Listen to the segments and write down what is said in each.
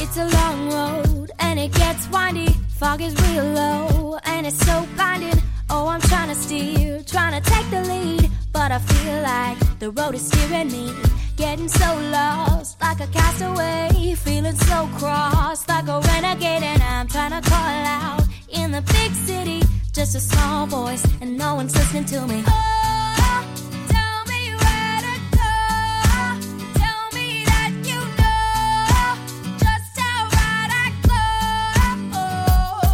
It's a long road and it gets windy. Fog is real low and it's so blinding. Oh, I'm trying to steer, trying to take the lead, but I feel like the road is steering me. Getting so lost, like a castaway. Feeling so cross, like a renegade. And I'm trying to call out in the big city. Just a small voice and no one's listening to me. Oh, tell me where to go. Tell me that you know just how right I go.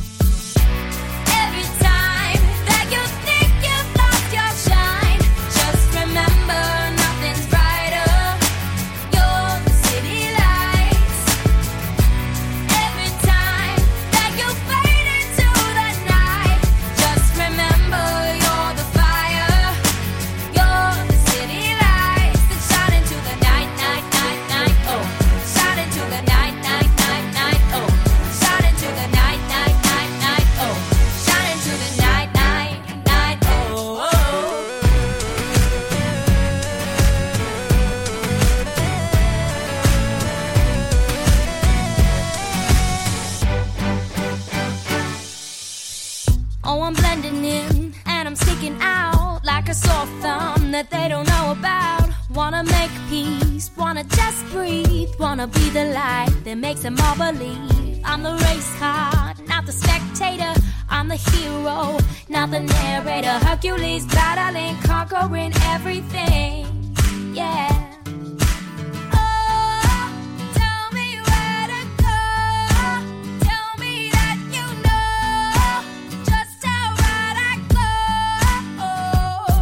Every time that you think you've lost your shine, just remember nothing's brighter. You're the city lights. Every time that you fade into the night, just remember you're the fire. You're the city lights that shine into the night, night, night, night. Oh, shine into the night, night, night, night. Oh, shine into the night, night, night, night. Oh, shine into the night, night, night. Oh, oh, I'm blending in and I'm sticking out like a sore thumb that they don't know about. Wanna make peace, wanna just breathe, wanna be the light that makes them all believe. I'm the race car, not the spectator. I'm the hero, not the narrator. Hercules battling, conquering everything. Yeah. Oh, tell me where to go. Tell me that you know just how right I go.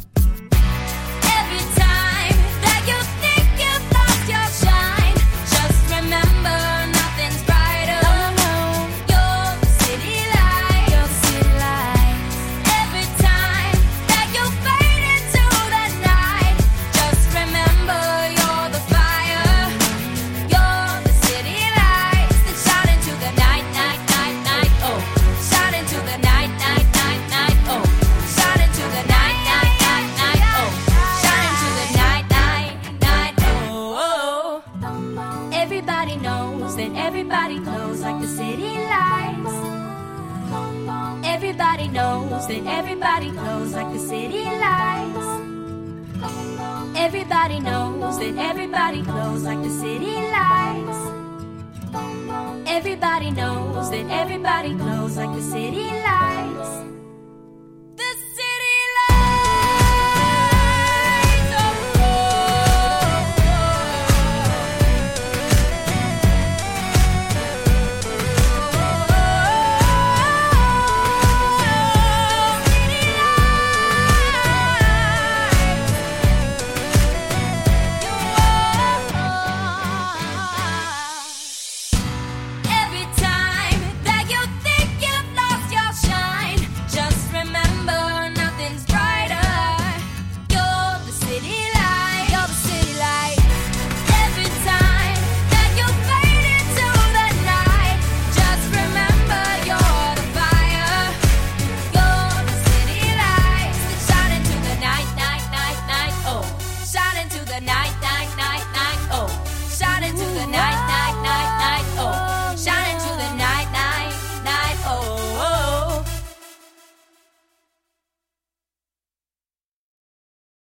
Every time that you think you've lost your shine, just remember nothing's brighter. You're the city light. You're the city light. Every time that you fade into the night, just remember you're the fire. You're the city lights that shine into the night, night, night, night. Oh, shine into the night, night, night, night. Oh, shine into the night, night, night, night. Oh, shine into the night, night, night. Oh, everybody knows that everybody glows like the city lights. Everybody knows that everybody glows like the city lights. Everybody knows that everybody glows like the city lights. Everybody knows that everybody glows like the city lights.